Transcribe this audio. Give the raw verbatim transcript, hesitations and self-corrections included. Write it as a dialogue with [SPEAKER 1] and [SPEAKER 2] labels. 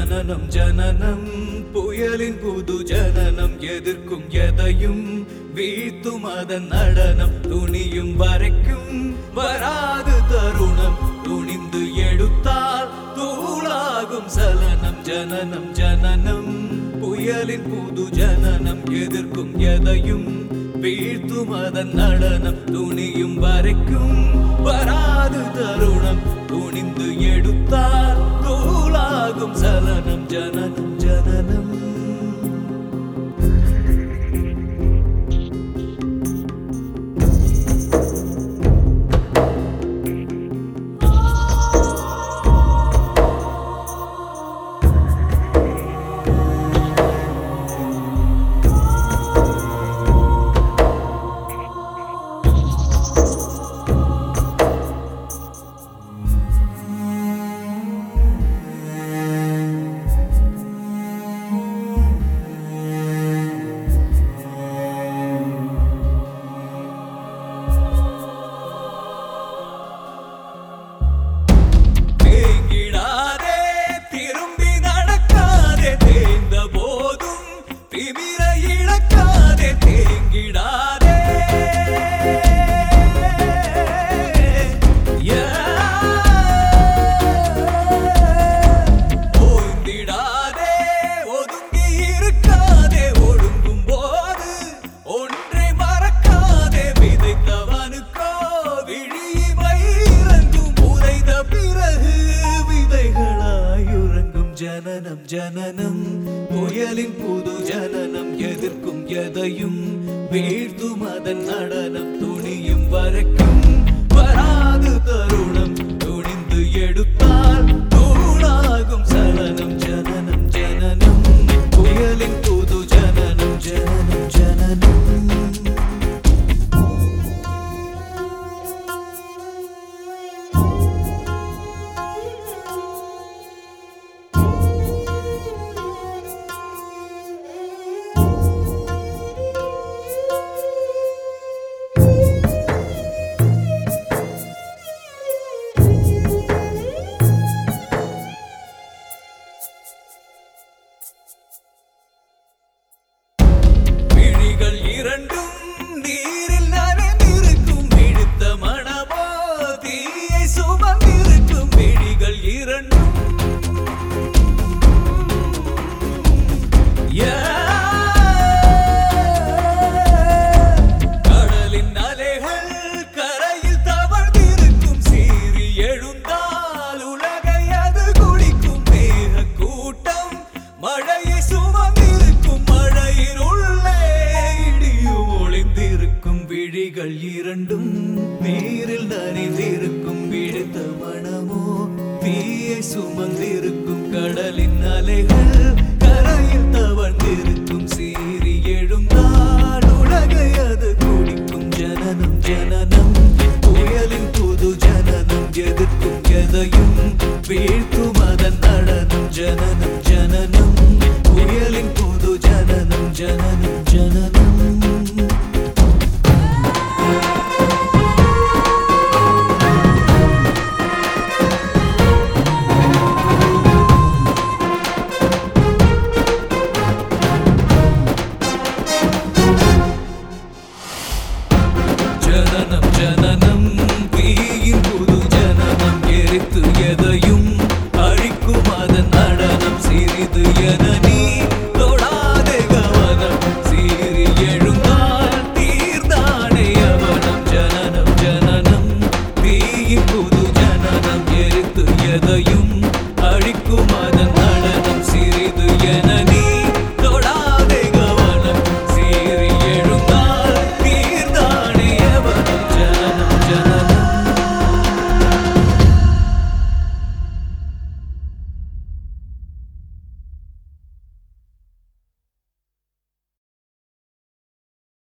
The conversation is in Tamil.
[SPEAKER 1] ஜனனம் ஜனனம் புயலின் புது ஜனனம் எதிர்க்கும் எதையும் வீழ்த்தும் அதன் நடனம் துணியும் வரைக்கும் வராது தருணம் துணிந்து எடுத்தால் தூளாகும் சலனம் ஜனனம் ஜனனம் புயலின் புது ஜனனம் எதிர்க்கும் எதையும் வீழ்த்தும் அதன் நடனம் துணியும் வரைக்கும் வராது தருணம் துணிந்து எடுத்தால் தூளாகும் சலனம் ஜனனம் ஜனனம் ஜனனம் ஜனனம் புயலின் புது ஜனனம் எதிர்க்கும் எதையும் வீழ்த்தும் அதன் நடனம் துணியும் வரைக்கும் வராது தருணம் துணிந்து எடுத்தால் தூளாகும் சலனம் ஜனனம் ஜனனம் புயலின் புது ஜனனம் ஜனனம் ஜனனம் இரண்டும் நீரில் நனைந்திருக்கும் இழுத்த மனமோ தீயை சுமந்திருக்கும் விழிகள் இரண்டும் கடலின் அலைகள் கரையில் தவழ்ந்திருக்கும் சீறி எழுந்தால் உலகை அது குடிக்கும் மேக கூட்டம் மழையை சுமந்திருக்கும் மழையின் உள்ளே விழிகள் இரண்டும் நீரில் நனைந்திருக்கும் விழுத்த மனமோ தீயை சுமந்திருக்கும் கடலின் அலைகள் கரையில் தவழ்ந்திருக்கும் சீறி எழுந்தால் உலகை அது குடிக்கும் ஜனனம் ஜனனம் புயலின் புது ஜனனம் எதிர்க்கும் எதையும் வீழ்த்தும் அதன் நடனம் ஜனனம்